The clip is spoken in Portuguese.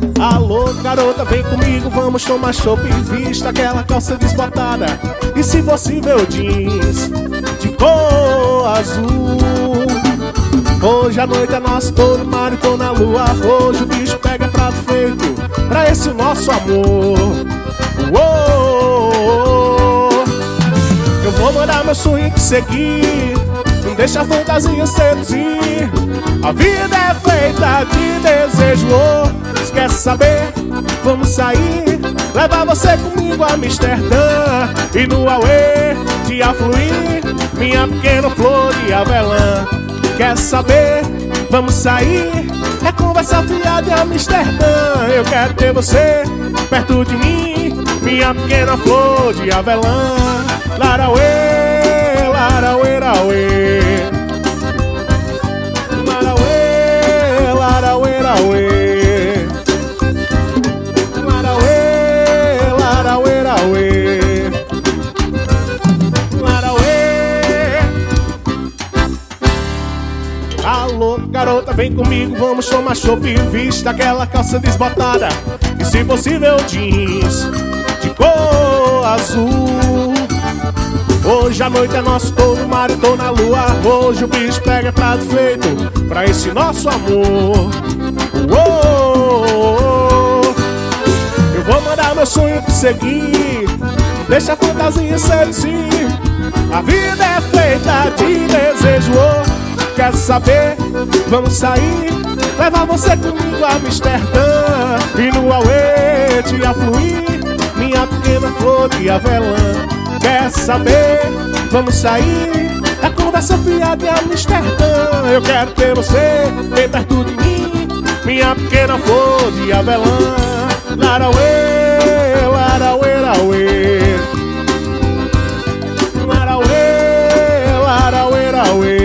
Alô, garota, vem comigo, vamos tomar chopp e vista aquela calça desbotada. E se possível jeans de cor azul. Hoje a noite é nossa, tô no mar e tô na lua. Hoje o bicho pega prato feito pra esse nosso amor. Uou, eu vou mandar meu sonho te seguir, não deixa a fantasia seduzir. A vida é feita de desejo, oh, quer saber? Vamos sair, levar você comigo a Amsterdã. E no auê de afluir, minha pequena flor de avelã. Quer saber? Vamos sair, é conversa fiada de Amsterdã. Eu quero ter você perto de mim, minha pequena flor de avelã. Larauê, larauê, larauê. Larauê, larauê, larauê. Larauê, larauê, larauê. Larauê. Alô, garota, vem comigo, vamos tomar chopp e vista aquela calça desbotada. E se possível jeans de cor azul. Hoje a noite é nosso, tô no mar e tô na lua. Hoje o bicho pega prato feito pra esse nosso amor. Uou, eu vou mandar meu sonho te seguir, deixa a fantasia seduzir. A vida é feita de desejo, oh, quer saber? Vamos sair, levar você comigo a Amsterdã. E no auê de afluir, minha pequena flor de avelã. Quer saber? Vamos sair, é conversa fiada de Amsterdã. Eu quero ter você bem perto de mim, minha pequena flor de avelã. Larauê, larauê, larauê. Larauê, larauê, larauê.